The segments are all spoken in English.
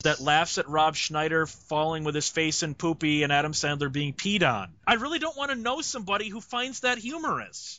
that laughs at Rob Schneider falling with his face in poopy and Adam Sandler being peed on. I really don't want to know somebody who finds that humorous.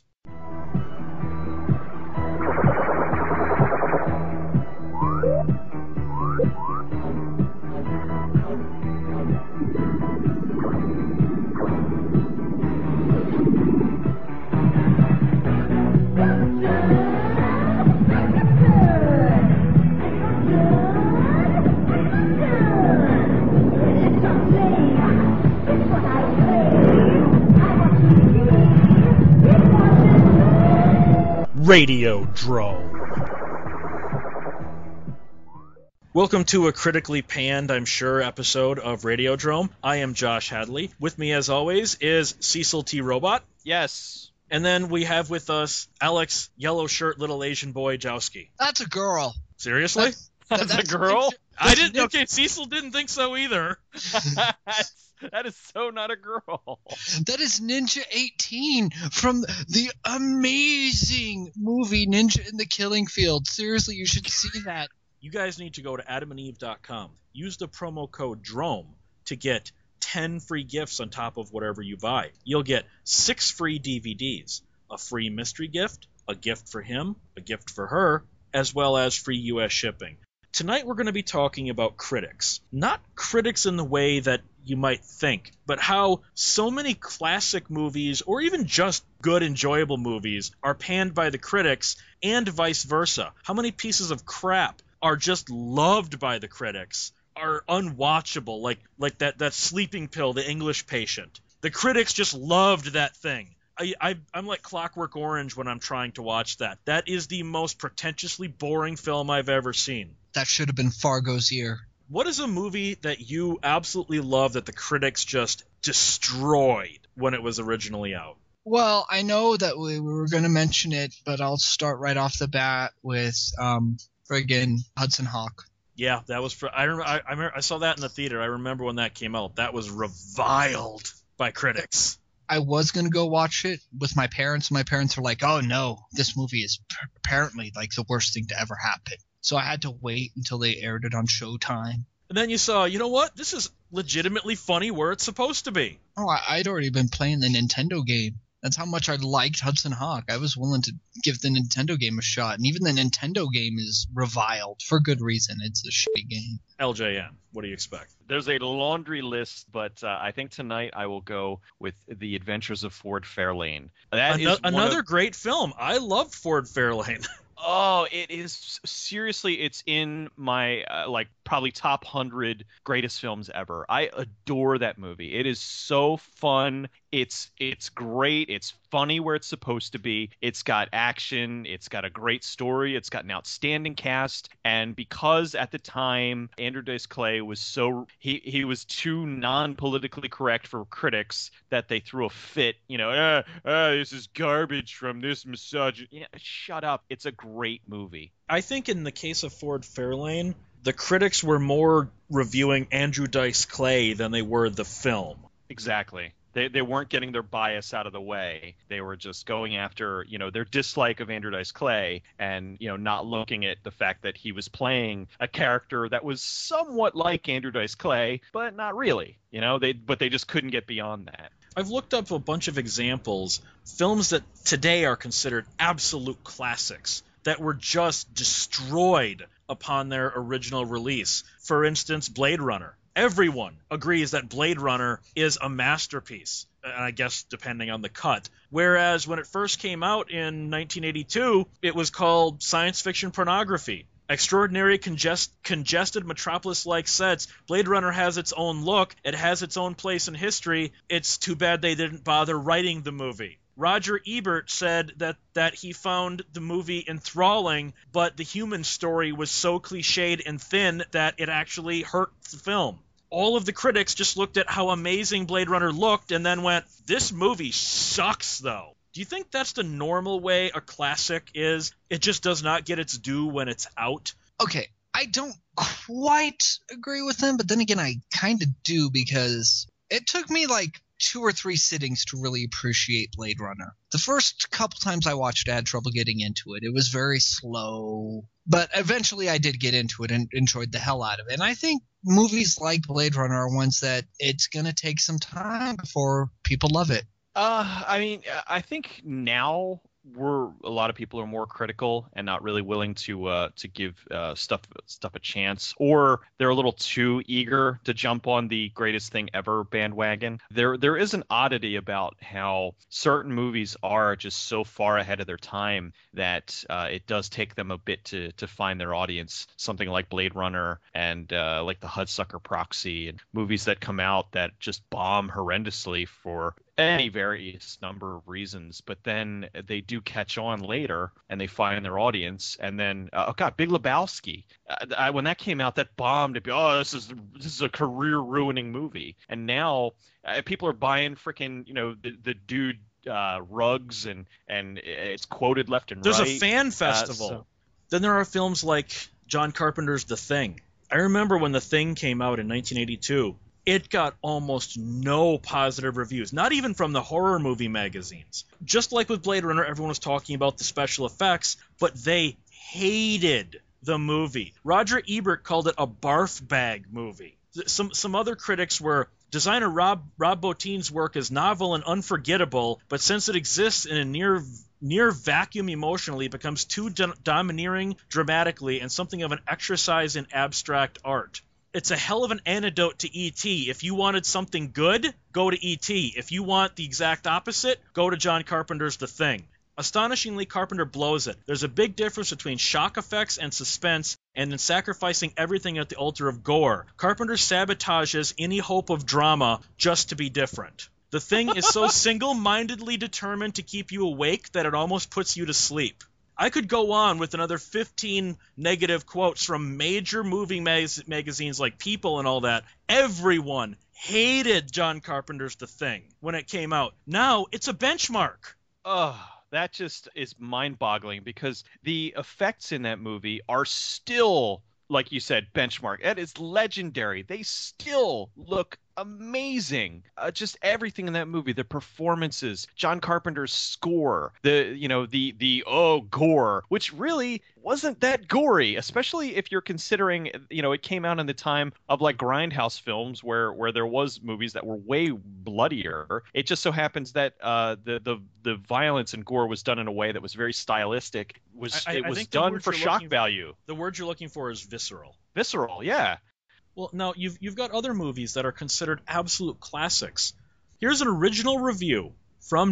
Radiodrome. Welcome to a critically panned, I'm sure, episode of Radiodrome. I am Josh Hadley. With me, as always, is Cecil T. Robot. Yes. And then we have with us Alex, yellow shirt, little Asian boy, Jowski. That's a girl. Seriously? That's a girl? I didn't. Okay, Cecil didn't think so either. That is so not a girl. That is Ninja 18 from the amazing movie Ninja in the Killing Field. Seriously, you should see that. You guys need to go to adamandeve.com. Use the promo code DROME to get 10 free gifts on top of whatever you buy. You'll get 6 free DVDs, a free mystery gift, a gift for him, a gift for her, as well as free U.S. shipping. Tonight we're going to be talking about critics. Not critics in the way that you might think, but how so many classic movies, or even just good, enjoyable movies, are panned by the critics, and vice versa. How many pieces of crap are just loved by the critics, are unwatchable, like that sleeping pill, The English Patient. The critics just loved that thing. I'm like Clockwork Orange when I'm trying to watch that. That is the most pretentiously boring film I've ever seen. That should have been Fargo's year. What is a movie that you absolutely love that the critics just destroyed when it was originally out? Well, I know that we were going to mention it, but I'll start right off the bat with friggin' Hudson Hawk. Yeah, that was I saw that in the theater. I remember when that came out. That was reviled by critics. I was going to go watch it with my parents. My parents were like, oh no, this movie is apparently like the worst thing to ever happen. So I had to wait until they aired it on Showtime. And then you saw, you know what? This is legitimately funny where it's supposed to be. Oh, I'd already been playing the Nintendo game. That's how much I liked Hudson Hawk. I was willing to give the Nintendo game a shot. And even the Nintendo game is reviled for good reason. It's a shitty game. LJN, what do you expect? There's a laundry list, but I think tonight I will go with The Adventures of Ford Fairlane. That is another great film. I loved Ford Fairlane. Oh, it is seriously. It's in my probably top 100 greatest films ever. I adore that movie. It is so fun. It's great. It's funny where it's supposed to be. It's got action. It's got a great story. It's got an outstanding cast. And because at the time Andrew Dice Clay was he was too non-politically correct for critics that they threw a fit. You know, this is garbage from this misogynist. Yeah, shut up. It's a great movie. I think in the case of Ford Fairlane, the critics were more reviewing Andrew Dice Clay than they were the film. Exactly. They weren't getting their bias out of the way. They were just going after, their dislike of Andrew Dice Clay and, not looking at the fact that he was playing a character that was somewhat like Andrew Dice Clay, but not really. But they just couldn't get beyond that. I've looked up a bunch of examples, films that today are considered absolute classics that were just destroyed upon their original release. For instance, Blade Runner. Everyone agrees that Blade Runner is a masterpiece, I guess depending on the cut. Whereas when it first came out in 1982, it was called science fiction pornography. Extraordinary congested metropolis-like sets. Blade Runner has its own look. It has its own place in history. It's too bad they didn't bother writing the movie. Roger Ebert said that he found the movie enthralling, but the human story was so cliched and thin that it actually hurt the film. All of the critics just looked at how amazing Blade Runner looked and then went, this movie sucks, though. Do you think that's the normal way a classic is? It just does not get its due when it's out? Okay, I don't quite agree with him, but then again, I kind of do because it took me like 2 or 3 sittings to really appreciate Blade Runner. The first couple times I watched it, I had trouble getting into it. It was very slow. But eventually I did get into it and enjoyed the hell out of it. And I think movies like Blade Runner are ones that it's going to take some time before people love it. I mean, I think now a lot of people are more critical and not really willing to give stuff a chance, or they're a little too eager to jump on the greatest thing ever bandwagon. There is an oddity about how certain movies are just so far ahead of their time that it does take them a bit to find their audience. Something like Blade Runner and like the Hudsucker Proxy, and movies that come out that just bomb horrendously for any various number of reasons, but then they do catch on later and they find their audience. And then Big Lebowski, when that came out, that bombed. This is a career ruining movie. And now people are buying freaking the dude rugs, and it's quoted left and There's right. a fan festival. Then there are films like John Carpenter's The Thing. I remember when The Thing came out in 1982. It got almost no positive reviews, not even from the horror movie magazines. Just like with Blade Runner, everyone was talking about the special effects, but they hated the movie. Roger Ebert called it a barf bag movie. Some other critics were, designer Rob Bottin's work is novel and unforgettable, but since it exists in a near vacuum emotionally, it becomes too domineering dramatically and something of an exercise in abstract art. It's a hell of an antidote to E.T. If you wanted something good, go to E.T. If you want the exact opposite, go to John Carpenter's The Thing. Astonishingly, Carpenter blows it. There's a big difference between shock effects and suspense, and in sacrificing everything at the altar of gore. Carpenter sabotages any hope of drama just to be different. The Thing is so single-mindedly determined to keep you awake that it almost puts you to sleep. I could go on with another 15 negative quotes from major movie magazines like People and all that. Everyone hated John Carpenter's The Thing when it came out. Now it's a benchmark. That just is mind-boggling, because the effects in that movie are still, like you said, benchmark. That is legendary. They still look amazing. Just everything in that movie, the performances, John Carpenter's score, the gore, which really wasn't that gory, especially if you're considering, it came out in the time of like grindhouse films where there was movies that were way bloodier. It just so happens that the violence and gore was done in a way that was very stylistic. It was done for shock value. The word you're looking for is visceral. Visceral, yeah. Well, now, you've got other movies that are considered absolute classics. Here's an original review from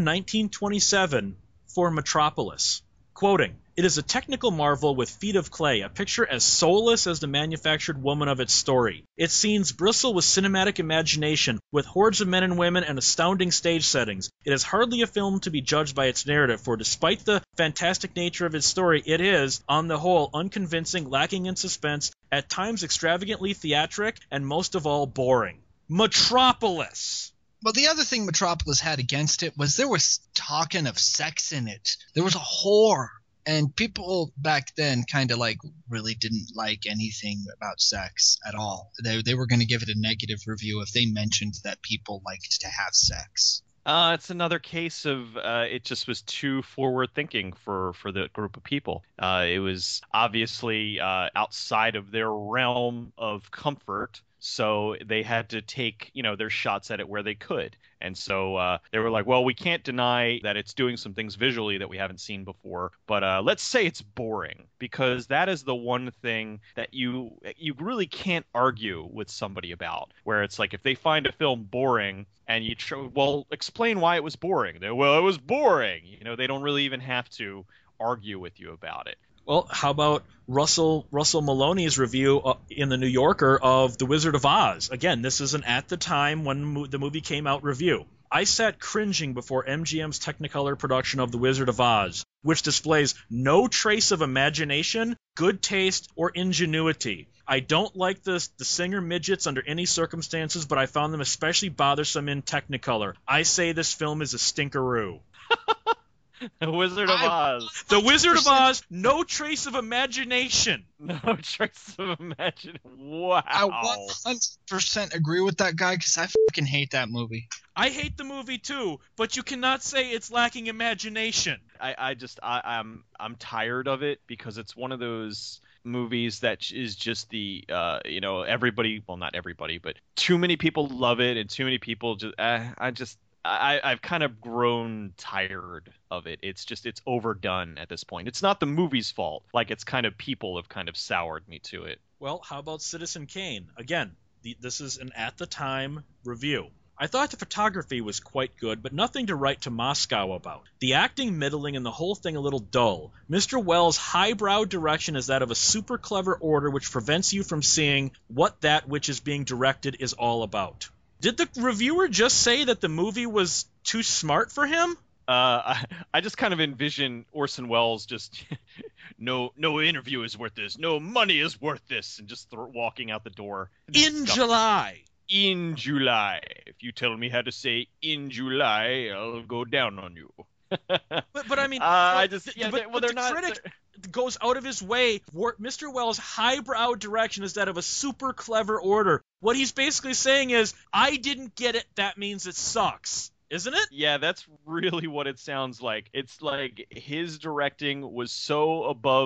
1927 for Metropolis. Quoting, "It is a technical marvel with feet of clay, a picture as soulless as the manufactured woman of its story. Its scenes bristle with cinematic imagination, with hordes of men and women and astounding stage settings. It is hardly a film to be judged by its narrative, for despite the fantastic nature of its story, it is, on the whole, unconvincing, lacking in suspense, at times extravagantly theatric, and most of all boring." Metropolis! Well, the other thing Metropolis had against it was there was talking of sex in it. There was a whore. And people back then kind of really didn't like anything about sex at all. They were going to give it a negative review if they mentioned that people liked to have sex. It's another case of it just was too forward thinking for the group of people. It was obviously outside of their realm of comfort. So they had to take, their shots at it where they could. And so they were like, well, we can't deny that it's doing some things visually that we haven't seen before. But let's say it's boring, because that is the one thing that you really can't argue with somebody about, where it's like if they find a film boring and you explain why it was boring. It was boring. They don't really even have to argue with you about it. Well, how about Russell Maloney's review in the New Yorker of The Wizard of Oz? Again, this is an at the time when the movie came out review. "I sat cringing before MGM's Technicolor production of The Wizard of Oz, which displays no trace of imagination, good taste, or ingenuity. I don't like the singer midgets under any circumstances, but I found them especially bothersome in Technicolor. I say this film is a stinkeroo." The Wizard of Oz. The Wizard of Oz, no trace of imagination. No trace of imagination. Wow. I 100% agree with that guy, because I fucking hate that movie. I hate the movie too, but you cannot say it's lacking imagination. I'm tired of it, because it's one of those movies that is just the everybody, well, not everybody, but too many people love it and too many people I've kind of grown tired of it. It's overdone at this point. It's not the movie's fault. Like, it's kind of people have kind of soured me to it. Well, how about Citizen Kane? Again, this is an at-the-time review. I thought the photography was quite good, but nothing to write to Moscow about. The acting middling and the whole thing a little dull. Mr. Wells' highbrow direction is that of a super clever order which prevents you from seeing what that which is being directed is all about. Did the reviewer just say that the movie was too smart for him? I just kind of envision Orson Welles just no interview is worth this, no money is worth this, and just walking out the door. In July. In July. If you tell me how to say in July, I'll go down on you. but I mean, they're not. Critic goes out of his way. Mr. Wells' highbrow direction is that of a super clever order. What he's basically saying is, I didn't get it. That means it sucks. Isn't it? Yeah, that's really what it sounds like. It's like his directing was so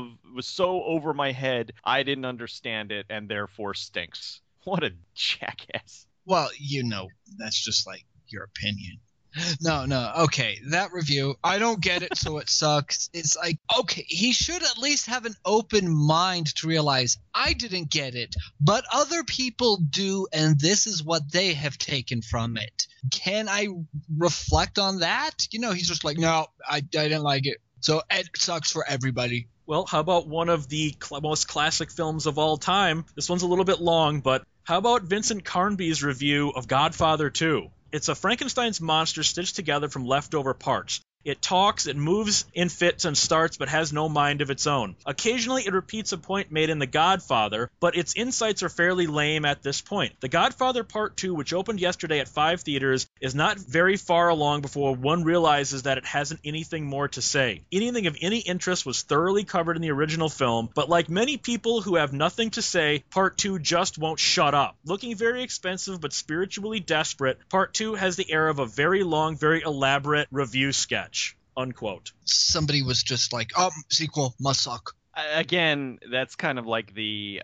over my head, I didn't understand it, and therefore stinks. What a jackass. Well, that's just like your opinion. No, okay, that review, I don't get it, so it sucks. It's like, okay, he should at least have an open mind to realize I didn't get it, but other people do, and this is what they have taken from it. Can I reflect on that? He's just like, no, I didn't like it, so it sucks for everybody. Well, how about one of the most classic films of all time? This one's a little bit long, but how about Vincent Carnby's review of Godfather 2? It's a Frankenstein's monster stitched together from leftover parts. It talks, it moves in fits and starts, but has no mind of its own. Occasionally it repeats a point made in The Godfather, but its insights are fairly lame at this point. The Godfather Part 2, which opened yesterday at 5 theaters, is not very far along before one realizes that it hasn't anything more to say. Anything of any interest was thoroughly covered in the original film, but like many people who have nothing to say, Part 2 just won't shut up. Looking very expensive but spiritually desperate, Part 2 has the air of a very long, very elaborate review sketch. Unquote. Somebody was just like, sequel must suck. Again, that's kind of like the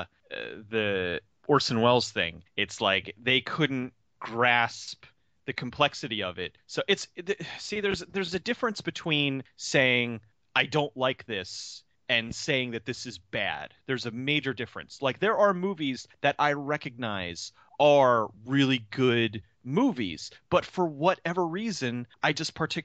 Orson Welles thing. It's like they couldn't grasp the complexity of it. So there's a difference between saying I don't like this and saying that this is bad. There's a major difference. Like, there are movies that I recognize are really good movies, but for whatever reason, I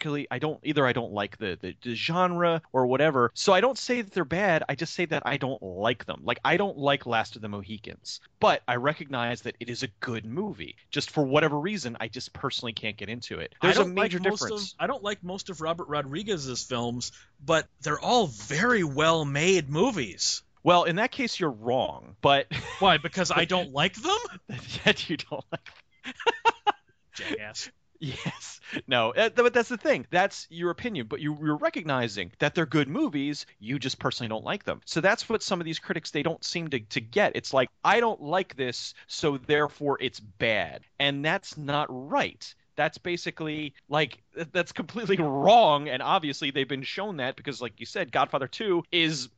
don't like the genre or whatever. So I don't say that they're bad. I just say that I don't like them. Like, I don't like Last of the Mohicans, but I recognize that it is a good movie. Just for whatever reason, I just personally can't get into it. There's a major difference. I don't like most of Robert Rodriguez's films, but they're all very well made movies. Well, in that case, you're wrong. But why? Because I don't like them? That you don't like them. Jackass. Yes. No, but that's the thing. That's your opinion, but you're recognizing that they're good movies. You just personally don't like them. So that's what some of these critics, they don't seem to get. It's like, I don't like this, so therefore it's bad. And that's not right. That's basically, like, that's completely wrong. And obviously they've been shown that because, like you said, Godfather 2 is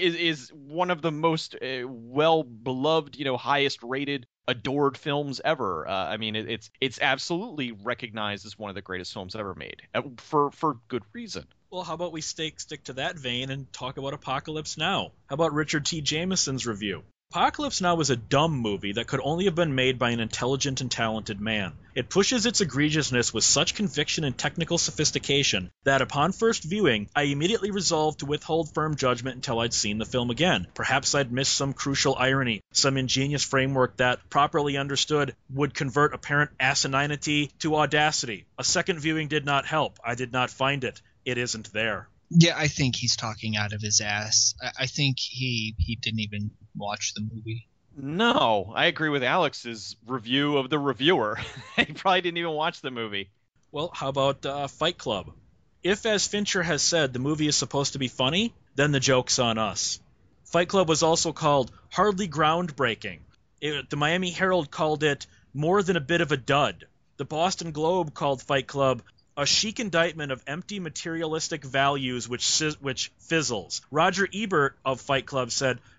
one of the most well-beloved, highest rated, adored films ever. I mean, it's absolutely recognized as one of the greatest films ever made, for good reason. Well, how about we stick to that vein and talk about Apocalypse Now? How about Richard T. Jameson's review? Apocalypse Now is a dumb movie that could only have been made by an intelligent and talented man. It pushes its egregiousness with such conviction and technical sophistication that upon first viewing, I immediately resolved to withhold firm judgment until I'd seen the film again. Perhaps I'd missed some crucial irony, some ingenious framework that, properly understood, would convert apparent asininity to audacity. A second viewing did not help. I did not find it. It isn't there. Yeah, I think he's talking out of his ass. I think he didn't even watch the movie. No, I agree with Alex's review of the reviewer. He probably didn't even watch the movie. Well, how about Fight Club? If, as Fincher has said, the movie is supposed to be funny, then the joke's on us. Fight Club was also called hardly groundbreaking. The Miami Herald called it more than a bit of a dud. The Boston Globe called Fight Club a chic indictment of empty materialistic values which fizzles. Roger Ebert of Fight Club said,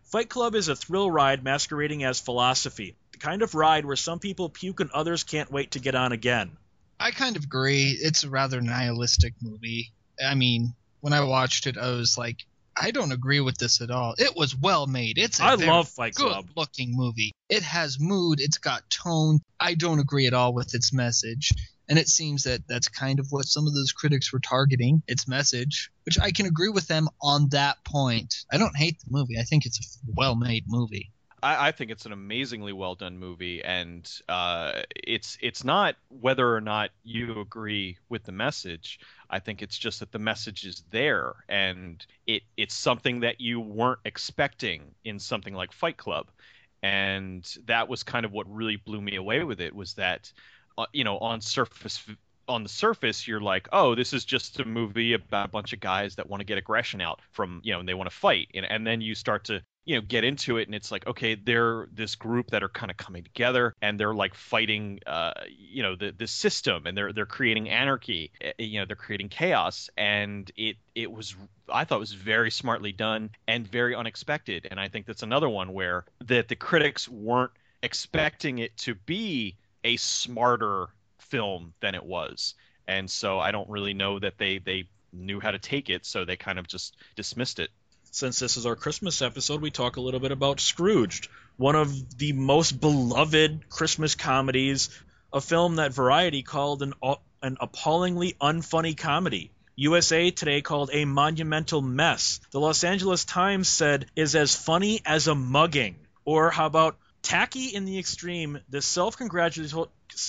Fight Club is a thrill ride masquerading as philosophy, the kind of ride where some people puke and others can't wait to get on again. I kind of agree. It's a rather nihilistic movie. I mean, when I watched it, I was like, I don't agree with this at all. It was well made. It's a I very love Fight Club. good-looking movie. It has mood. It's got tone. I don't agree at all with its message. And it seems that that's kind of what some of those critics were targeting, its message, which I can agree with them on that point. I don't hate the movie. I think it's a well-made movie. I think it's an amazingly well done movie, and it's not whether or not you agree with the message. I think it's just that the message is there, and it's something that you weren't expecting in something like Fight Club, and that was kind of what really blew me away with it, was that on the surface, you're like, oh, this is just a movie about a bunch of guys that want to get aggression out from, and they want to fight, and then you start to get into it, and it's like, okay, they're this group that are kind of coming together, and they're like fighting the system, and they're creating anarchy, they're creating chaos, and I thought it was very smartly done and very unexpected. And I think that's another one where that the critics weren't expecting it to be a smarter film than it was, and so I don't really know that they knew how to take it, so they kind of just dismissed it. Since this is our Christmas episode, we talk a little bit about Scrooged, one of the most beloved Christmas comedies, a film that Variety called an appallingly unfunny comedy. USA Today called a monumental mess. The Los Angeles Times said is as funny as a mugging. Or how about tacky in the extreme, this self-congratulatory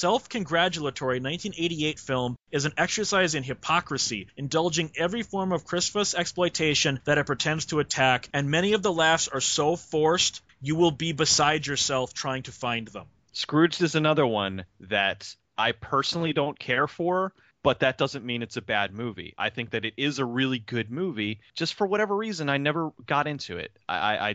1988 film is an exercise in hypocrisy, indulging every form of Christmas exploitation that it pretends to attack, and many of the laughs are so forced you will be beside yourself trying to find them. Scrooged is another one that I personally don't care for, but that doesn't mean it's a bad movie. I think that it is a really good movie. Just for whatever reason, I never got into it. I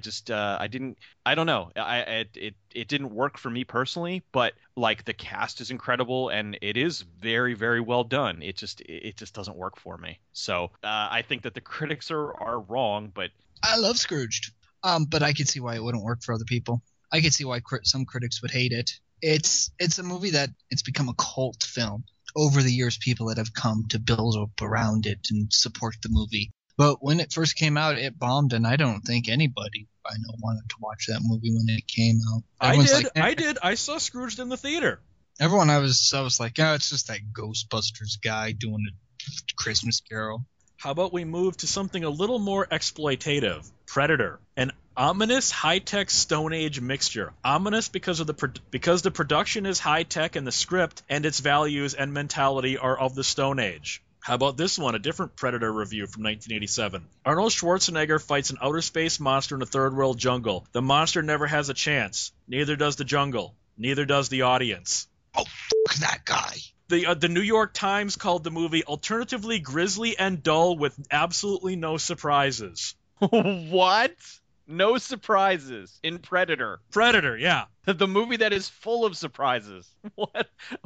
don't know. It didn't work for me personally, but like the cast is incredible and it is very, very well done. It just doesn't work for me. So I think that the critics are wrong, but I love Scrooged. But I can see why it wouldn't work for other people. I can see why some critics would hate it. It's a movie that it's become a cult film. Over the years, people that have come to build up around it and support the movie. But when it first came out, it bombed, and I don't think anybody I know wanted to watch that movie when it came out. I did. I saw Scrooged in the theater. Everyone, I was like, oh, it's just that Ghostbusters guy doing a Christmas Carol. How about we move to something a little more exploitative? Predator, an ominous high-tech Stone Age mixture. Ominous because the production is high-tech and the script and its values and mentality are of the Stone Age. How about this one, a different Predator review from 1987. Arnold Schwarzenegger fights an outer space monster in a third-world jungle. The monster never has a chance. Neither does the jungle. Neither does the audience. Oh, f*** that guy. The New York Times called the movie alternatively grisly and dull with absolutely no surprises. What? No surprises in Predator. Predator, yeah. The movie that is full of surprises. What?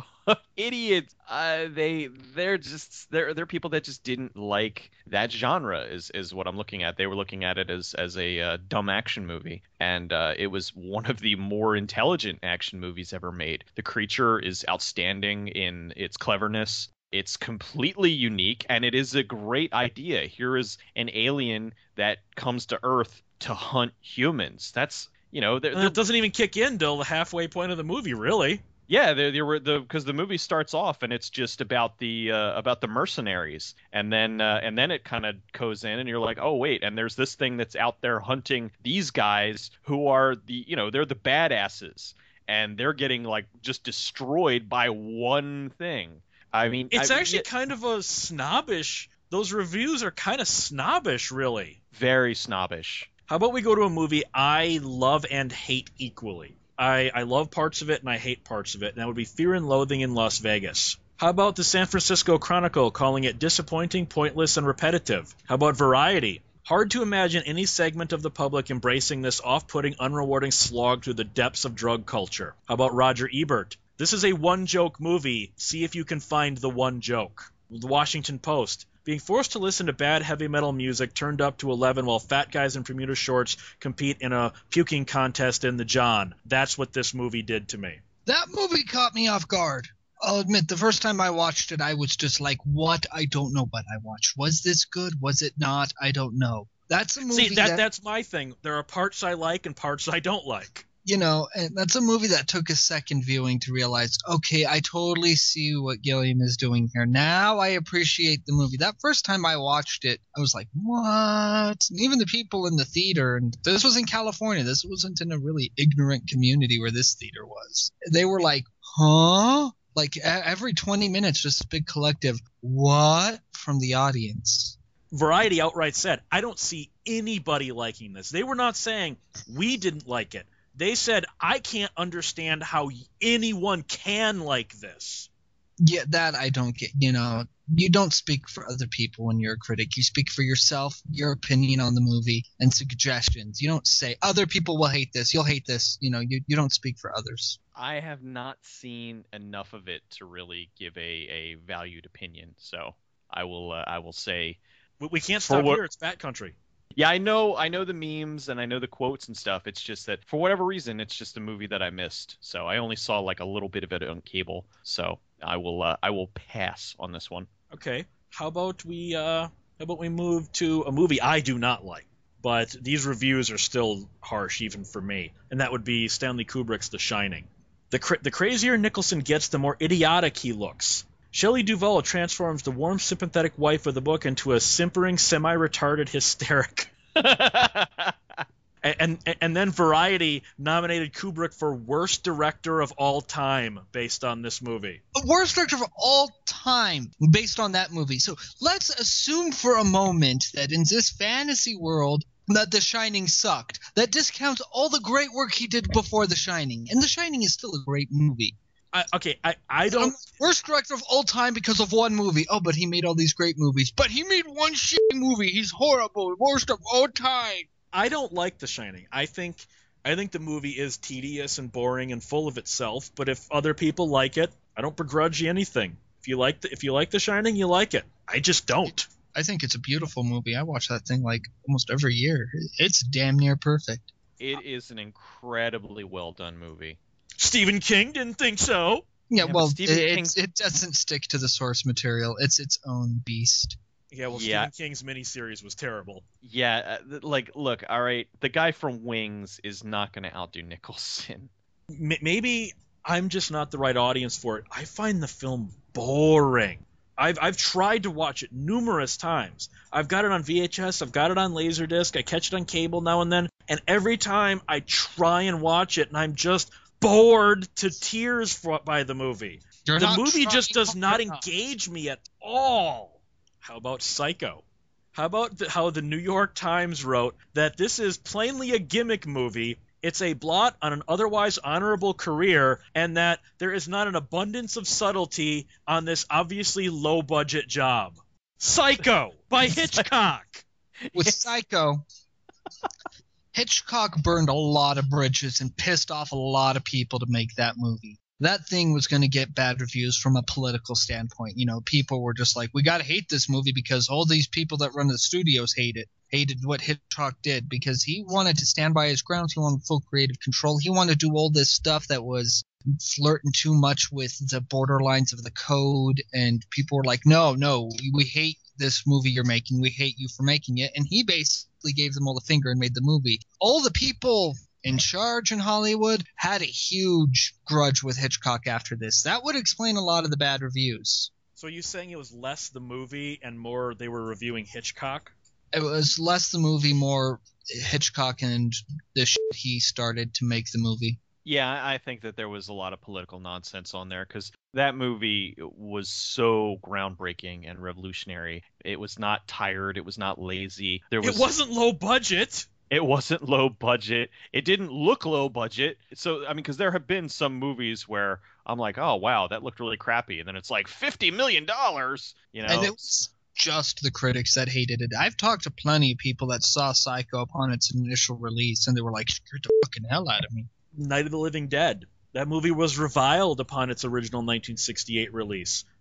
Idiots. They're people that just didn't like that genre is what I'm looking at. They were looking at it as a dumb action movie, and it was one of the more intelligent action movies ever made. The creature is outstanding in its cleverness. It's completely unique, and it is a great idea. Here is an alien that comes to Earth to hunt humans. That's, it doesn't even kick in till the halfway point of the movie, really. Yeah, because the movie starts off and it's just about the mercenaries, and then it kind of goes in, and you're like, oh wait, and there's this thing that's out there hunting these guys who are they're the badasses, and they're getting like just destroyed by one thing. I mean, it's actually kind of a snobbish. Those reviews are kind of snobbish, really. Very snobbish. How about we go to a movie I love and hate equally? I love parts of it and I hate parts of it, and that would be Fear and Loathing in Las Vegas. How about the San Francisco Chronicle calling it disappointing, pointless, and repetitive? How about Variety? Hard to imagine any segment of the public embracing this off-putting, unrewarding slog through the depths of drug culture. How about Roger Ebert? This is a one-joke movie. See if you can find the one joke. The Washington Post. being forced to listen to bad heavy metal music turned up to 11 while fat guys in Bermuda shorts compete in a puking contest in the John. That's what this movie did to me. That movie caught me off guard. I'll admit, the first time I watched it, I was just like, what? I don't know what I watched. Was this good? Was it not? I don't know. That's a movie that's my thing. There are parts I like and parts I don't like. You know, and that's a movie that took a second viewing to realize, okay, I totally see what Gilliam is doing here. Now I appreciate the movie. That first time I watched it, I was like, what? And even the people in the theater, and this was in California. This wasn't in a really ignorant community where this theater was. They were like, huh? Like every 20 minutes, just a big collective, what? From the audience. Variety outright said, I don't see anybody liking this. They were not saying, we didn't like it. They said, I can't understand how anyone can like this. Yeah, that I don't get. You know, you don't speak for other people when you're a critic. You speak for yourself, your opinion on the movie, and suggestions. You don't say, other people will hate this. You'll hate this. You know, you don't speak for others. I have not seen enough of it to really give a valued opinion. So I will say. We can't stop here. It's Fat Country. Yeah, I know the memes and I know the quotes and stuff. It's just that for whatever reason, it's just a movie that I missed. So I only saw like a little bit of it on cable. So I will pass on this one. Okay. How about we move to a movie I do not like, but these reviews are still harsh even for me, and that would be Stanley Kubrick's The Shining. The crazier Nicholson gets, the more idiotic he looks. Shelley Duvall transforms the warm, sympathetic wife of the book into a simpering, semi-retarded hysteric. and then Variety nominated Kubrick for Worst Director of All Time based on this movie. Worst Director of All Time based on that movie. So let's assume for a moment that in this fantasy world that The Shining sucked. That discounts all the great work he did before The Shining. And The Shining is still a great movie. I don't. Worst director of all time because of one movie. Oh, but he made all these great movies. But he made one shitty movie. He's horrible. Worst of all time. I don't like The Shining. I think the movie is tedious and boring and full of itself. But if other people like it, I don't begrudge you anything. If you like The Shining, you like it. I just don't. I think it's a beautiful movie. I watch that thing like almost every year. It's damn near perfect. It is an incredibly well done movie. Stephen King didn't think so. Yeah, well, it doesn't stick to the source material. It's its own beast. Yeah, well, Stephen King's miniseries was terrible. Yeah, look, all right, the guy from Wings is not going to outdo Nicholson. Maybe I'm just not the right audience for it. I find the film boring. I've tried to watch it numerous times. I've got it on VHS. I've got it on Laserdisc. I catch it on cable now and then. And every time I try and watch it, and I'm just bored to tears by the movie. The movie just does not engage me at all. How about Psycho? How about how the New York Times wrote that this is plainly a gimmick movie, it's a blot on an otherwise honorable career, and that there is not an abundance of subtlety on this obviously low-budget job. Psycho by Hitchcock! With Psycho, Hitchcock burned a lot of bridges and pissed off a lot of people to make that movie. That thing was going to get bad reviews from a political standpoint. You know, people were just like, we got to hate this movie because all these people that run the studios hated what Hitchcock did, because he wanted to stand by his grounds. He wanted full creative control. He wanted to do all this stuff that was flirting too much with the borderlines of the code, and people were like, no, we hate this movie you're making. We hate you for making it. And he basically gave them all the finger and made the movie. All the people in charge in Hollywood had a huge grudge with Hitchcock after this. That would explain a lot of the bad reviews. So are you saying it was less the movie and more they were reviewing Hitchcock? It was less the movie, more Hitchcock and the shit he started to make the movie. Yeah, I think that there was a lot of political nonsense on there because that movie was so groundbreaking and revolutionary. It was not tired. It was not lazy. It wasn't low budget. It wasn't low budget. It didn't look low budget. So, I mean, because there have been some movies where I'm like, oh, wow, that looked really crappy. And then it's like $50 million, you know? And it was just the critics that hated it. I've talked to plenty of people that saw Psycho upon its initial release, and they were like, scared the fucking hell out of me. Night of the Living Dead. That movie was reviled upon its original 1968 release.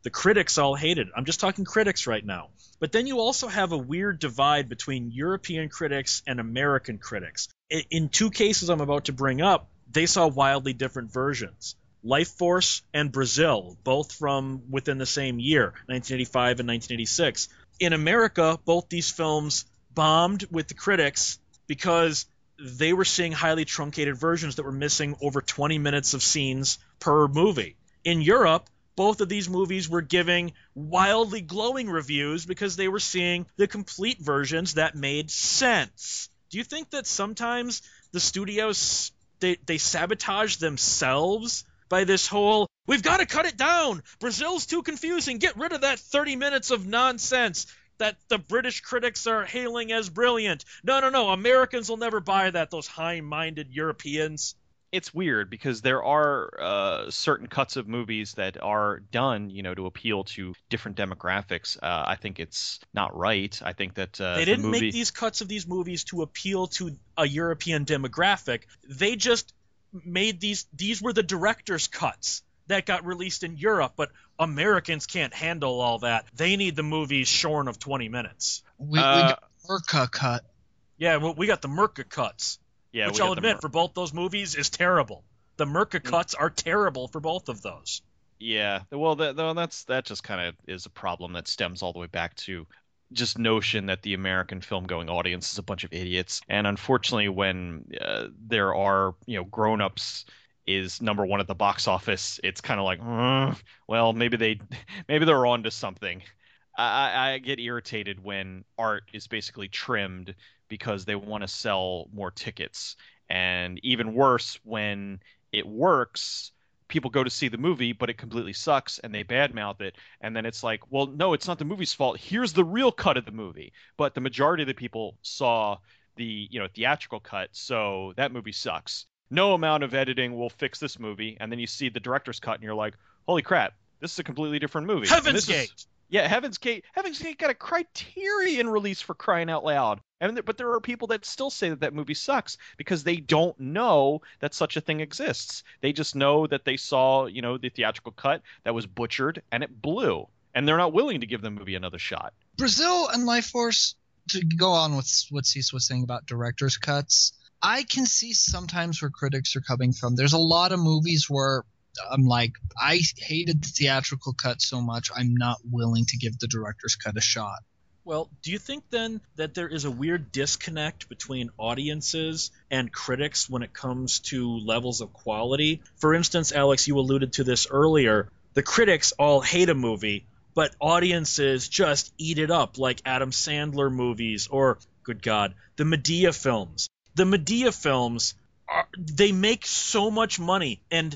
The critics all hated it. I'm just talking critics right now. But then you also have a weird divide between European critics and American critics. In two cases I'm about to bring up, they saw wildly different versions. Life Force and Brazil, both from within the same year, 1985 and 1986. In America, both these films bombed with the critics because they were seeing highly truncated versions that were missing over 20 minutes of scenes per movie. In Europe, both of these movies were giving wildly glowing reviews because they were seeing the complete versions that made sense. Do you think that sometimes the studios, they sabotage themselves by this whole, we've got to cut it down, Brazil's too confusing, get rid of that 30 minutes of nonsense that the British critics are hailing as brilliant. No, Americans will never buy that, those high-minded Europeans. It's weird because there are certain cuts of movies that are done, to appeal to different demographics. I think it's not right. I think that they didn't make these cuts of these movies to appeal to a European demographic. They just made these were the director's cuts that got released in Europe, but Americans can't handle all that. They need the movies shorn of 20 minutes. We got the Merca cut. Yeah, well, we got the Merca cuts. Yeah, which I'll admit, for both those movies, is terrible. The Merca cuts are terrible for both of those. Yeah, well, that just kind of is a problem that stems all the way back to just notion that the American film-going audience is a bunch of idiots. And unfortunately, when there are, grown-ups is number one at the box office, it's kind of like, well, maybe they're on to something. I get irritated when art is basically trimmed because they want to sell more tickets. And even worse, when it works, people go to see the movie, but it completely sucks, and they badmouth it. And then it's like, well, no, it's not the movie's fault. Here's the real cut of the movie. But the majority of the people saw the theatrical cut, so that movie sucks. No amount of editing will fix this movie. And then you see the director's cut, and you're like, holy crap, this is a completely different movie. Heaven's Gate! Yeah, Heaven's Gate got a Criterion release, for crying out loud. But there are people that still say that movie sucks because they don't know that such a thing exists. They just know that they saw, the theatrical cut that was butchered and it blew. And they're not willing to give the movie another shot. Brazil and Life Force, to go on with what Cease was saying about director's cuts, I can see sometimes where critics are coming from. There's a lot of movies where I'm like, I hated the theatrical cut so much, I'm not willing to give the director's cut a shot. Well, do you think then that there is a weird disconnect between audiences and critics when it comes to levels of quality? For instance, Alex, you alluded to this earlier. The critics all hate a movie, but audiences just eat it up, like Adam Sandler movies or, good God, the Medea films. The Medea films, they make so much money, and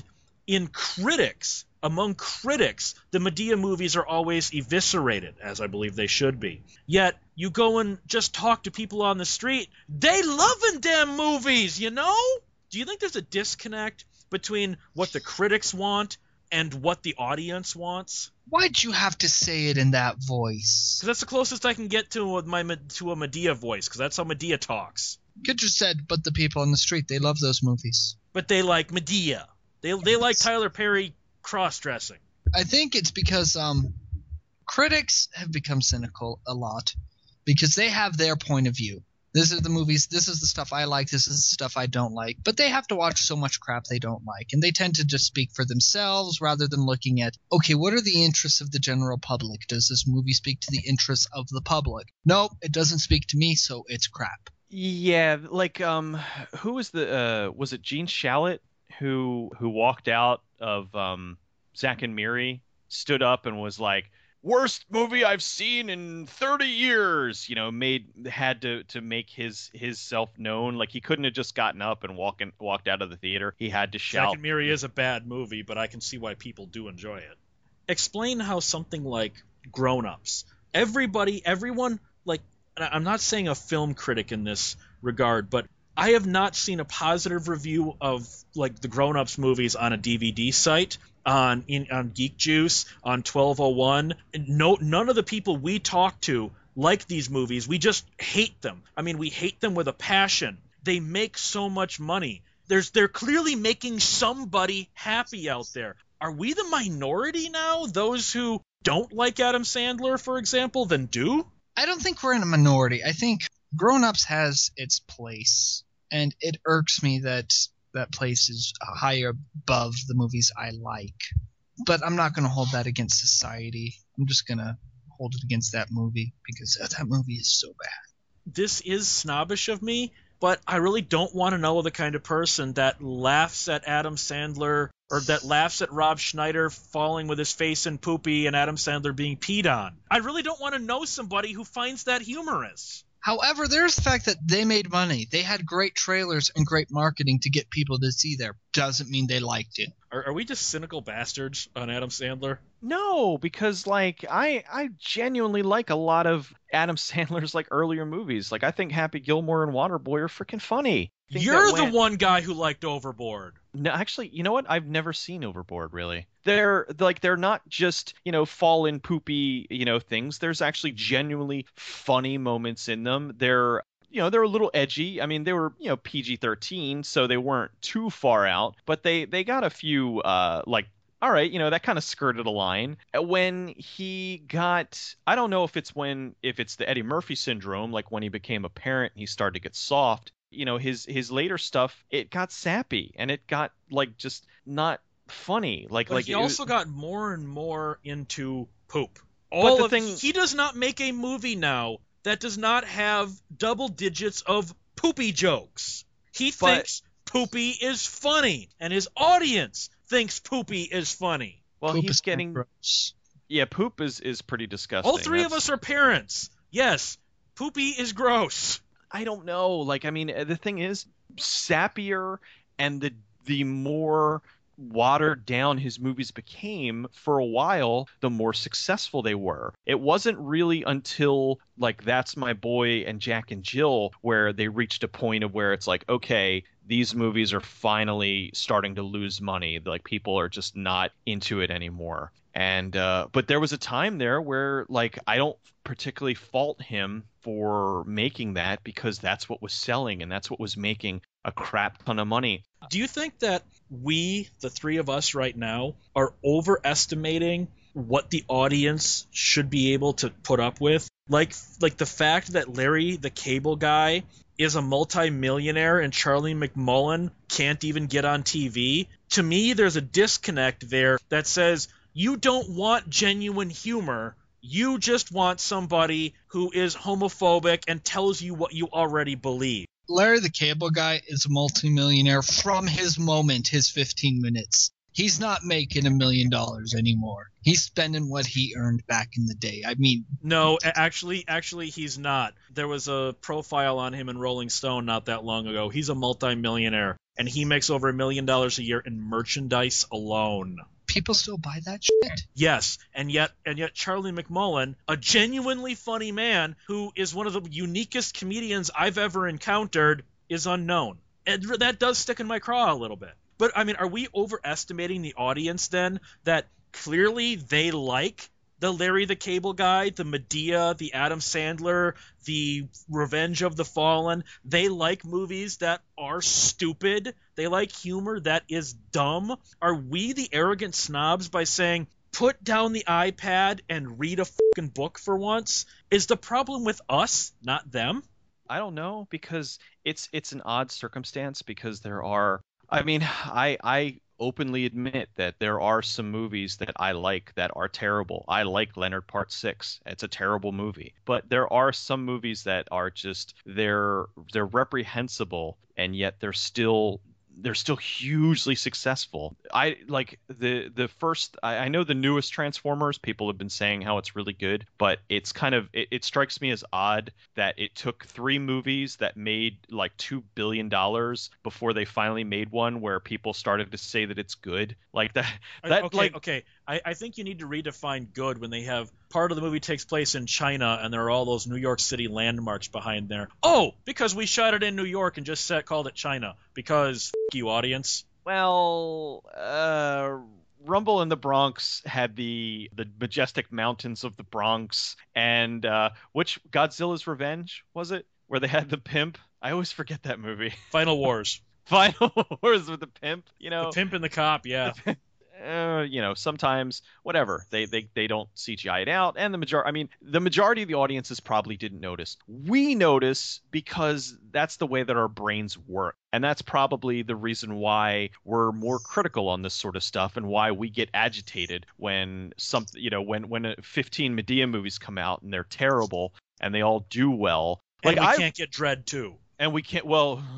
among critics, the Medea movies are always eviscerated, as I believe they should be. Yet, you go and just talk to people on the street, they loving them movies, Do you think there's a disconnect between what the critics want and what the audience wants? Why'd you have to say it in that voice? Because that's the closest I can get to a Medea voice, because that's how Medea talks. You just said, but the people on the street, they love those movies. But they like Medea. They like Tyler Perry cross-dressing. I think it's because critics have become cynical a lot because they have their point of view. This is the movies, this is the stuff I like, this is the stuff I don't like. But they have to watch so much crap they don't like. And they tend to just speak for themselves rather than looking at, okay, what are the interests of the general public? Does this movie speak to the interests of the public? No, it doesn't speak to me, so it's crap. Yeah, like who was was it Gene Shalit who walked out of Zack and Miri, stood up and was like, worst movie I've seen in 30 years, had to make his self known. Like, he couldn't have just gotten up and walked out of the theater. He had to shout. Zack and Miri is a bad movie, but I can see why people do enjoy it. Explain how something like Grown Ups, everyone, like, I'm not saying a film critic in this regard, but I have not seen a positive review of like the Grown Ups movies on a DVD site, on Geek Juice, on 1201. None of the people we talk to like these movies. We just hate them. I mean, we hate them with a passion. They make so much money. They're clearly making somebody happy out there. Are we the minority now? Those who don't like Adam Sandler, for example, than do. I don't think we're in a minority. I think Grown Ups has its place, and it irks me that that place is higher above the movies I like. But I'm not going to hold that against society. I'm just going to hold it against that movie because that movie is so bad. This is snobbish of me, but I really don't want to know the kind of person that laughs at Adam Sandler or that laughs at Rob Schneider falling with his face in poopy and Adam Sandler being peed on. I really don't want to know somebody who finds that humorous. However, there's the fact that they made money. They had great trailers and great marketing to get people to see there. Doesn't mean they liked it. Are we just cynical bastards on Adam Sandler? No, because like I genuinely like a lot of Adam Sandler's like earlier movies. Like I think Happy Gilmore and Waterboy are freaking funny. You're the one guy who liked Overboard. No, actually, you know what? I've never seen Overboard, really. They're not just, fall in poopy, things. There's actually genuinely funny moments in them. They're a little edgy. I mean, they were, PG-13, so they weren't too far out, but they got a few, all right, that kind of skirted a line. When he got, I don't know if it's the Eddie Murphy syndrome, like when he became a parent, he started to get soft. His later stuff, it got sappy and it got like just not funny. But he also got more and more into poop. He does not make a movie now that does not have double digits of poopy jokes. He thinks poopy is funny, and his audience thinks poopy is funny. Well, Poop he's getting gross. Yeah, poop is pretty disgusting. All three of us are parents. Yes, poopy is gross. I don't know. Like, I mean, the thing is, sappier and the more watered down his movies became for a while, the more successful they were. It wasn't really until like That's My Boy and Jack and Jill where they reached a point of where it's like, okay, these movies are finally starting to lose money. Like people are just not into it anymore. And but there was a time there where like I don't particularly fault him for making that because that's what was selling and that's what was making a crap ton of money. Do you think that we, the three of us right now, are overestimating what the audience should be able to put up with? Like the fact that Larry the Cable Guy is a multi-millionaire and Charlie McMullen can't even get on TV? To me, there's a disconnect there that says you don't want genuine humor. You just want somebody who is homophobic and tells you what you already believe. Larry the Cable Guy is a multimillionaire from his moment, his 15 minutes. He's not making $1 million anymore. He's spending what he earned back in the day. I mean... No, actually, he's not. There was a profile on him in Rolling Stone not that long ago. He's a multimillionaire, and he makes over $1 million a year in merchandise alone. People still buy that shit? Yes, and yet Charlie McMullen, a genuinely funny man who is one of the uniquest comedians I've ever encountered, is unknown. And that does stick in my craw a little bit. But, I mean, are we overestimating the audience then that clearly they like the Larry the Cable Guy, the Medea, the Adam Sandler, the Revenge of the Fallen? They like movies that are stupid. They like humor that is dumb. Are we the arrogant snobs by saying, put down the iPad and read a fucking book for once? Is the problem with us, not them? I don't know, because it's an odd circumstance because there are... I mean, I openly admit that there are some movies that I like that are terrible. I like Leonard Part 6. It's a terrible movie. But there are some movies that are just they're reprehensible and yet they're still hugely successful. I like the first. I know the newest Transformers. People have been saying how it's really good, but it's kind of it strikes me as odd that it took 3 movies that made like $2 billion before they finally made one where people started to say that it's good. Like that. Okay. I think you need to redefine good when they have part of the movie takes place in China and there are all those New York City landmarks behind there. Oh, because we shot it in New York and just called it China. Because f*** you, audience. Well, Rumble in the Bronx had the majestic mountains of the Bronx, and which Godzilla's Revenge was it? Where they had the pimp? I always forget that movie. Final Wars. Final Wars with the pimp, you know. The pimp and the cop, yeah. sometimes whatever they don't CGI it out, and the majority of the audiences probably didn't notice. We notice because that's the way that our brains work, and that's probably the reason why we're more critical on this sort of stuff, and why we get agitated when when 15 Medea movies come out and they're terrible and they all do well. And we can't get Dredd 2. And we can't.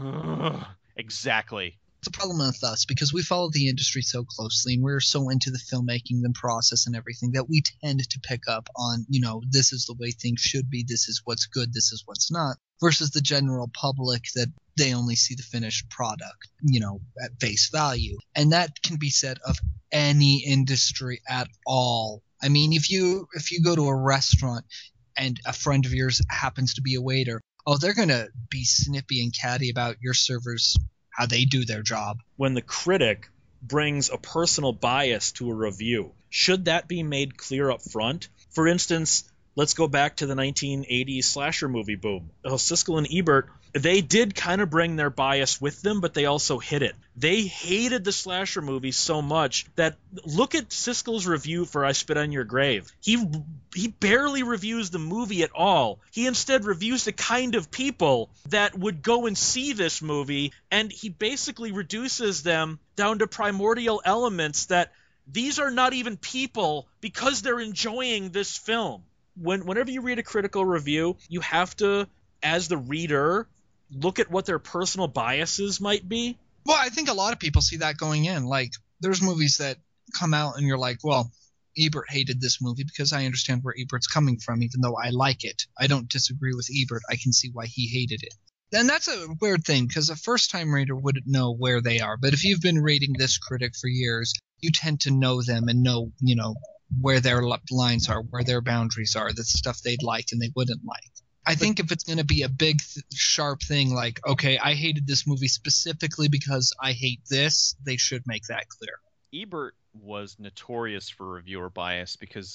Exactly. It's a problem with us because we follow the industry so closely and we're so into the filmmaking and process and everything that we tend to pick up on, this is the way things should be, this is what's good, this is what's not, versus the general public that they only see the finished product, at face value. And that can be said of any industry at all. I mean, if you go to a restaurant and a friend of yours happens to be a waiter, they're going to be snippy and catty about your servers, how they do their job. When the critic brings a personal bias to a review, should that be made clear up front? For instance, let's go back to the 1980s slasher movie boom. Siskel and Ebert, they did kind of bring their bias with them, but they also hid it. They hated the slasher movies so much that, look at Siskel's review for I Spit on Your Grave. He barely reviews the movie at all. He instead reviews the kind of people that would go and see this movie, and he basically reduces them down to primordial elements that these are not even people because they're enjoying this film. Whenever you read a critical review, you have to, as the reader, look at what their personal biases might be. Well, I think a lot of people see that going in. Like, there's movies that come out and you're like, well, Ebert hated this movie because I understand where Ebert's coming from, even though I like it. I don't disagree with Ebert. I can see why he hated it. And that's a weird thing because a first-time reader wouldn't know where they are. But if you've been reading this critic for years, you tend to know them and know, where their lines are, where their boundaries are, the stuff they'd like and they wouldn't like. I think if it's going to be a big, sharp thing like, okay, I hated this movie specifically because I hate this, they should make that clear. Ebert was notorious for reviewer bias because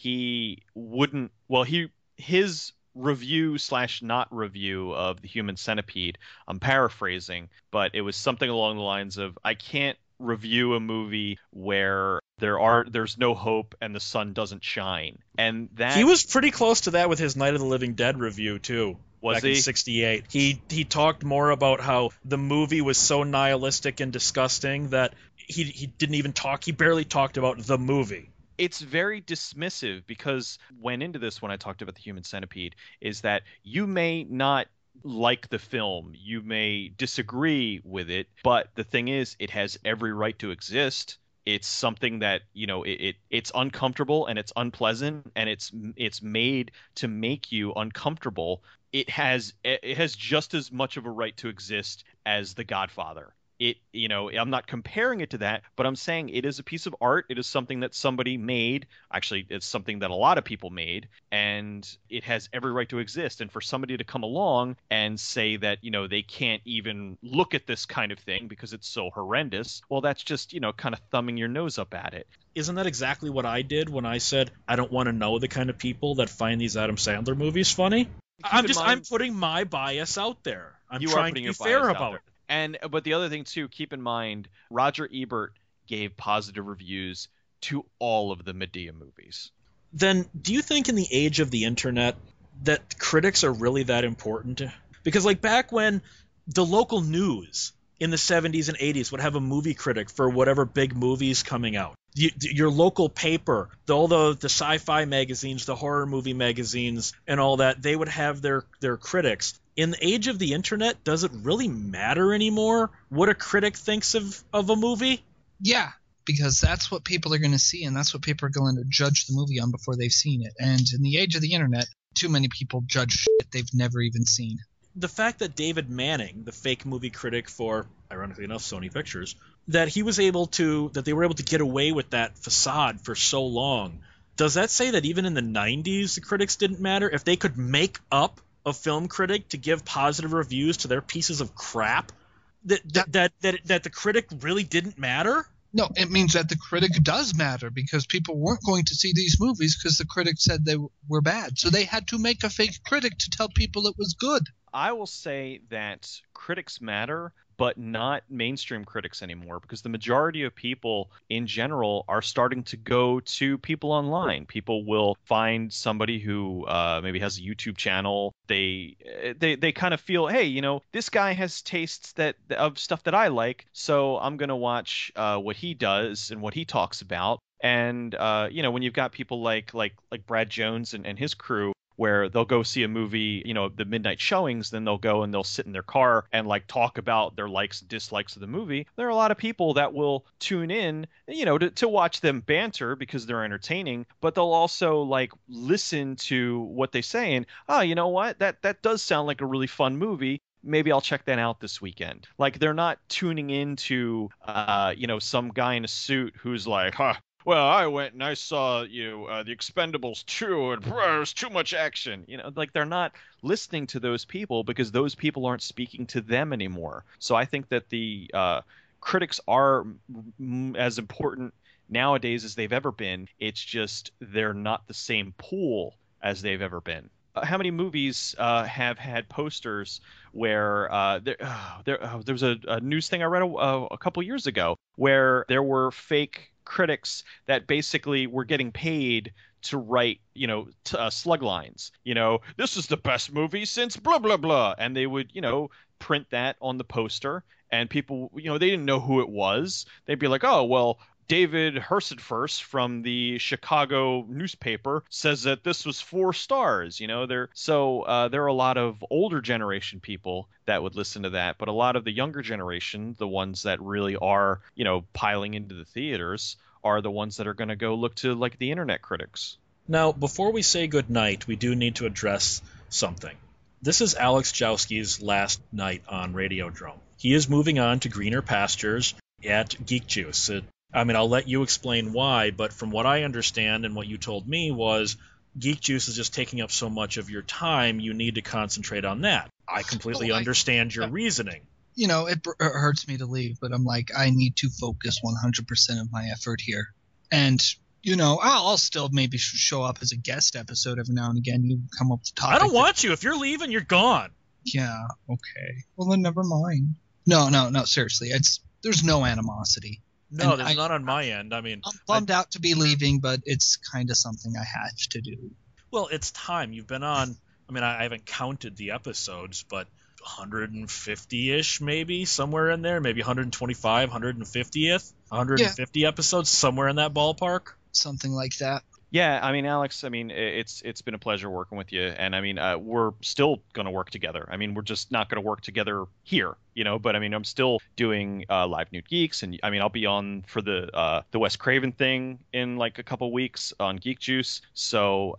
he wouldn't – his review / not review of The Human Centipede, I'm paraphrasing, but it was something along the lines of, I can't review a movie where there's no hope and the sun doesn't shine. And that he was pretty close to that with his Night of the Living Dead review too. Was he? In '68. He talked more about how the movie was so nihilistic and disgusting that he didn't even talk. He barely talked about the movie. It's very dismissive because when I talked about The Human Centipede is that you may not like the film, you may disagree with it, but the thing is, it has every right to exist. It's something that, it's uncomfortable and it's unpleasant and it's made to make you uncomfortable. It has just as much of a right to exist as The Godfather. I'm not comparing it to that, but I'm saying it is a piece of art. It is something that somebody made. Actually, it's something that a lot of people made, and it has every right to exist. And for somebody to come along and say that, they can't even look at this kind of thing because it's so horrendous, well, that's just, kind of thumbing your nose up at it. Isn't that exactly what I did when I said I don't want to know the kind of people that find these Adam Sandler movies funny? I'm putting my bias out there. I'm trying to be fair about it. But the other thing, too, keep in mind, Roger Ebert gave positive reviews to all of the Medea movies. Then do you think in the age of the internet that critics are really that important? Because like back when the local news in the 70s and 80s would have a movie critic for whatever big movie's coming out. Your local paper, all the sci-fi magazines, the horror movie magazines and all that, they would have their critics. In the age of the internet, does it really matter anymore what a critic thinks of a movie? Yeah, because that's what people are going to see, and that's what people are going to judge the movie on before they've seen it. And in the age of the internet, too many people judge shit they've never even seen. The fact that David Manning, the fake movie critic for, ironically enough, Sony Pictures, that they were able to get away with that facade for so long, does that say that even in the 90s the critics didn't matter? If they could make up a film critic to give positive reviews to their pieces of crap, that the critic really didn't matter? No, it means that the critic does matter because people weren't going to see these movies because the critic said they were bad. So they had to make a fake critic to tell people it was good. I will say that critics matter, but not mainstream critics anymore, because the majority of people in general are starting to go to people online. People will find somebody who maybe has a YouTube channel. They kind of feel, hey, this guy has tastes of stuff that I like, so I'm gonna watch what he does and what he talks about. And when you've got people like Brad Jones and his crew, where they'll go see a movie, the midnight showings, then they'll go and they'll sit in their car and like talk about their likes and dislikes of the movie. There are a lot of people that will tune in, to watch them banter because they're entertaining, but they'll also like listen to what they say and, oh, you know what? That does sound like a really fun movie. Maybe I'll check that out this weekend. Like, they're not tuning into, some guy in a suit who's like, well, I went and I saw, The Expendables 2, and it was too much action. Like, they're not listening to those people because those people aren't speaking to them anymore. So I think that the critics are as important nowadays as they've ever been. It's just they're not the same pool as they've ever been. How many movies have had posters where there was a news thing I read a couple years ago where there were fake critics that basically were getting paid to write, slug lines. This is the best movie since blah, blah, blah. And they would, print that on the poster. And people, they didn't know who it was. They'd be like, oh, well, David Hersenfurst from the Chicago newspaper says that this was 4 stars. There are a lot of older generation people that would listen to that, but a lot of the younger generation, the ones that really are, piling into the theaters, are the ones that are going to go look to like the internet critics. Now, before we say goodnight, we do need to address something. This is Alex Jowski's last night on Radiodrome. He is moving on to greener pastures at Geek Juice. I'll let you explain why, but from what I understand and what you told me was Geek Juice is just taking up so much of your time, you need to concentrate on that. I completely understand your reasoning. It hurts me to leave, but I'm like, I need to focus 100% of my effort here. And, I'll still maybe show up as a guest episode every now and again. You come up with topics. I don't want you. If you're leaving, you're gone. Yeah, okay. Well, then never mind. No, seriously. There's no animosity. No, there's not on my end. I'm bummed out to be leaving, but it's kind of something I have to do. Well, it's time. You've been on, I haven't counted the episodes, but 150-ish maybe, somewhere in there, maybe 125, 150 episodes, somewhere in that ballpark. Something like that. Yeah, Alex, it's been a pleasure working with you, and we're still going to work together. We're just not going to work together here, but I'm still doing Live Nude Geeks, and I'll be on for the Wes Craven thing in like a couple weeks on Geek Juice. So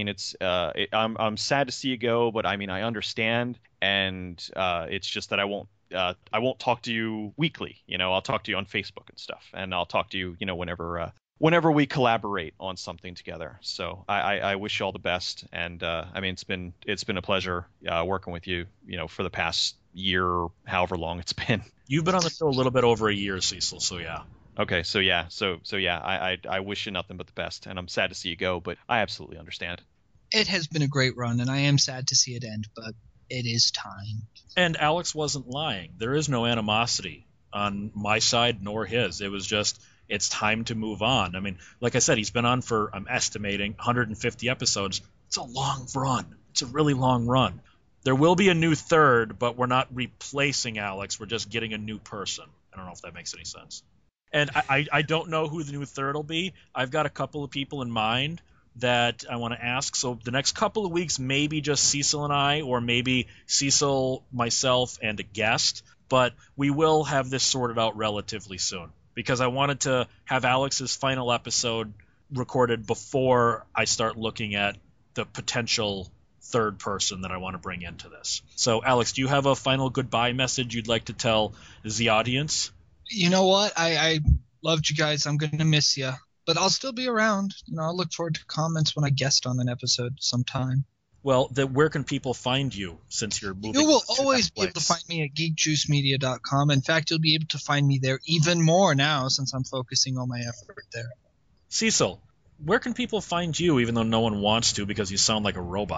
I'm sad to see you go, but I understand, and it's just that I won't talk to you weekly. I'll talk to you on Facebook and stuff, and I'll talk to you whenever we collaborate on something together. So I wish you all the best, and it's been a pleasure working with you, for the past year, however long it's been. You've been on the show a little bit over a year, Cecil. So yeah. Okay, so yeah, I wish you nothing but the best, and I'm sad to see you go, but I absolutely understand. It has been a great run, and I am sad to see it end, but it is time. And Alex wasn't lying. There is no animosity on my side nor his. It was just, it's time to move on. Like I said, he's been on for, I'm estimating, 150 episodes. It's a long run. It's a really long run. There will be a new third, but we're not replacing Alex. We're just getting a new person. I don't know if that makes any sense. And I don't know who the new third will be. I've got a couple of people in mind that I want to ask. So the next couple of weeks, maybe just Cecil and I, or maybe Cecil, myself, and a guest. But we will have this sorted out relatively soon, because I wanted to have Alex's final episode recorded before I start looking at the potential third person that I want to bring into this. So, Alex, do you have a final goodbye message you'd like to tell the audience? You know what? I loved you guys. I'm going to miss you. But I'll still be around. I'll look forward to comments when I guest on an episode sometime. Well, where can people find you since you're moving? You will always be able to find me at geekjuicemedia.com. In fact, you'll be able to find me there even more now since I'm focusing all my effort there. Cecil, where can people find you, even though no one wants to because you sound like a robot?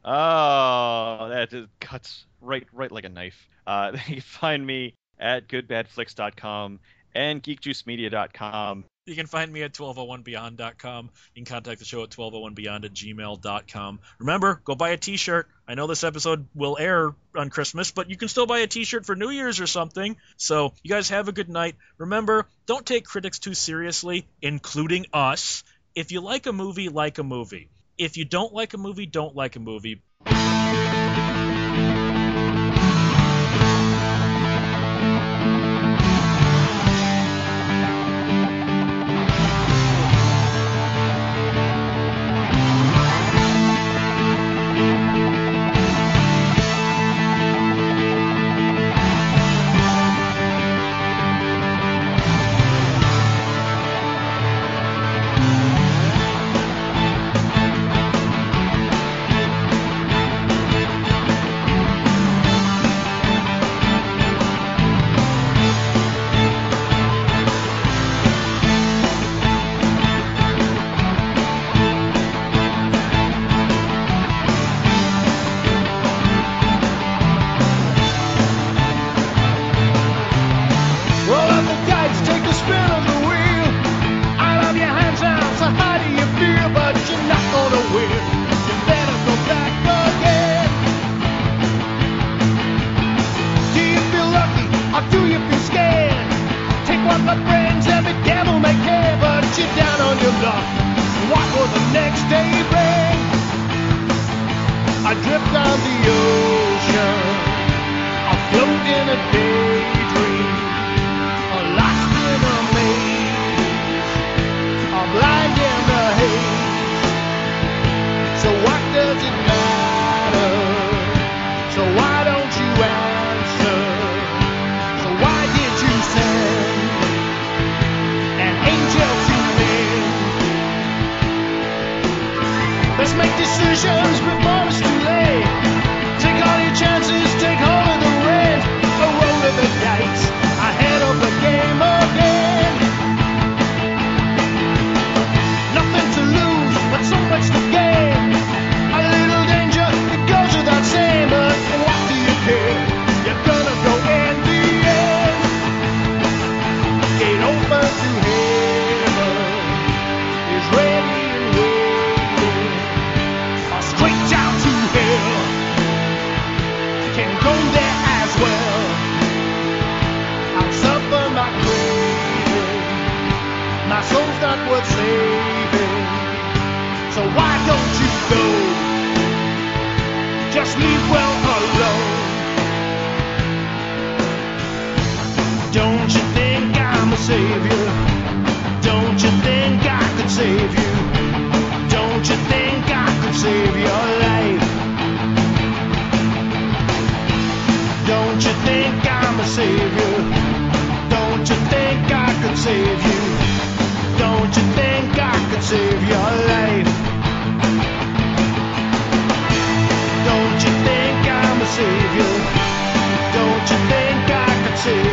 Oh, that just cuts right like a knife. You can find me at goodbadflix.com and geekjuicemedia.com. You can find me at 1201beyond.com. You can contact the show at 1201beyond@gmail.com. Remember, go buy a t-shirt. I know this episode will air on Christmas, but you can still buy a t-shirt for New Year's or something. So you guys have a good night. Remember, don't take critics too seriously, including us. If you like a movie, like a movie. If you don't like a movie, don't like a movie.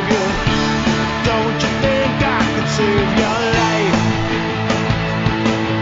Save your life.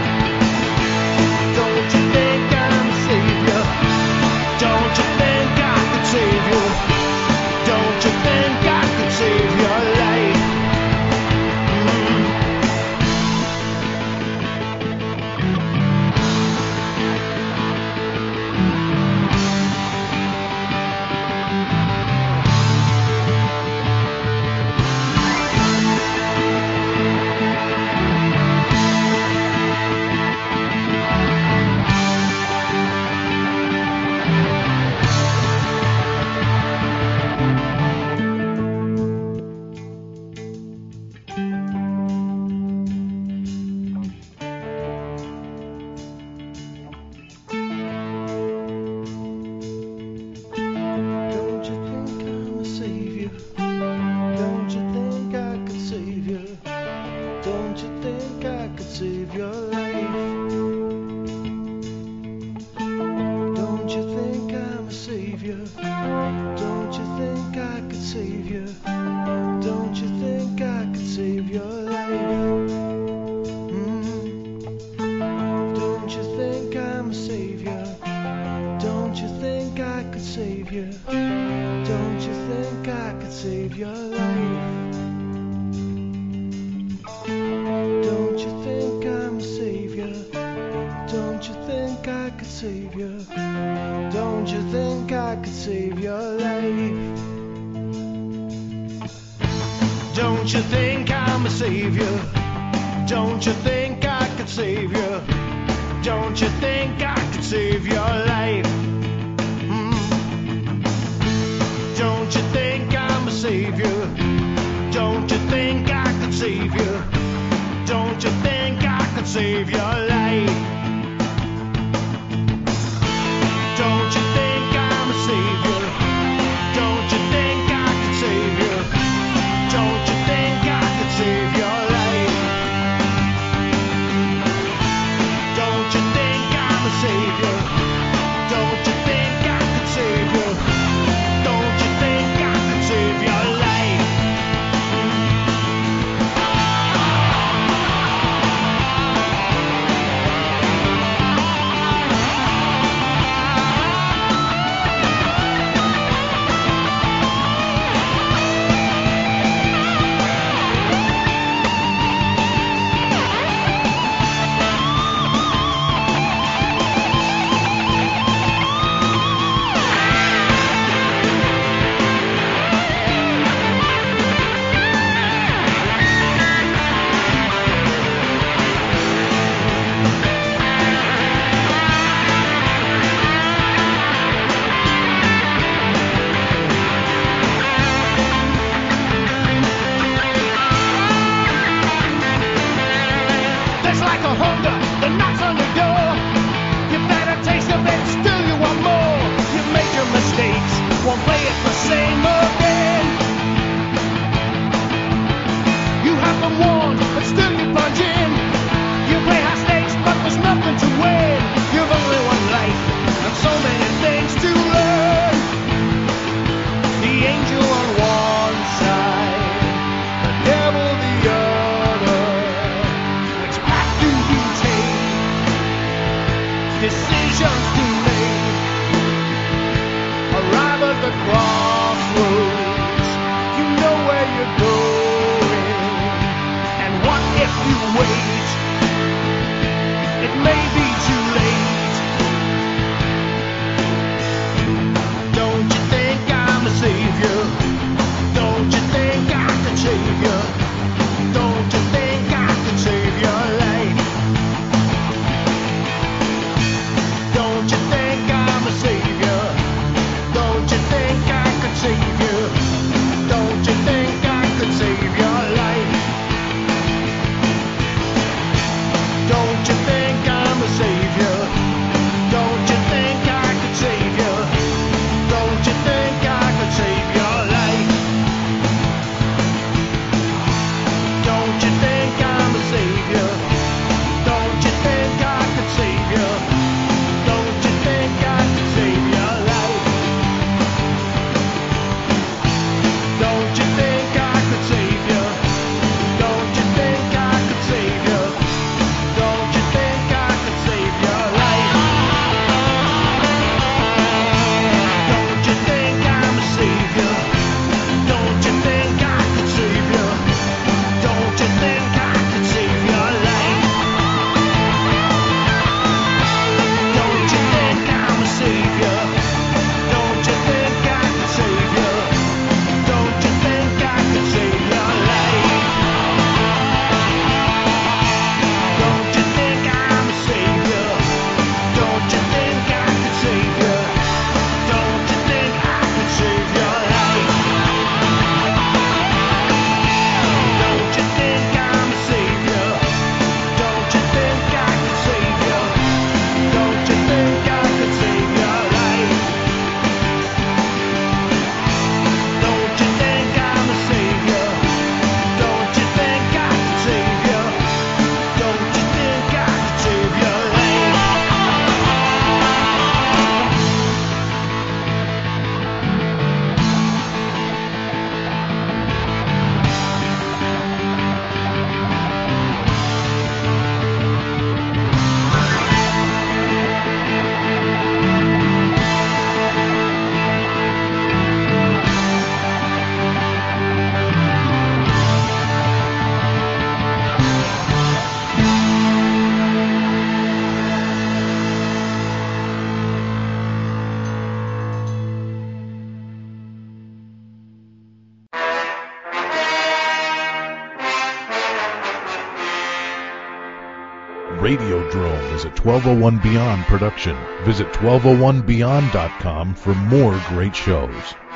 your life. Don't you think I'm a savior? Don't you think I could save you? Don't you think I could save your life? Don't you think I'm a savior? Don't you think I could save you? Don't you think I could save your life? Don't you think I'm a savior? Don't you think I could save you? Don't you think I could save your life? Don't you think I'm a savior? Don't you think I could save you? Don't you think I could save your life? Don't you think I'm a savior? Don't you think I could save you? Don't you think I could save your life? There's like a hunger that knocks on your door. You've had a taste of it, still you want more. You made your mistakes, won't play it the same again. You have been warned, but still you plunge in. You play high stakes, but there's nothing to win. You've only one life, and so many things to learn. The angel on one side, the devil the other. Which path do you take? Decisions to make. Arrive at the crossroads. You know where you're going. And what if you wait? It may be too late. Don't you think I'm a savior? Don't you think I can save you? Don't you think I can save your life? Don't you think Radiodrome is a 1201 Beyond production. Visit 1201beyond.com for more great shows.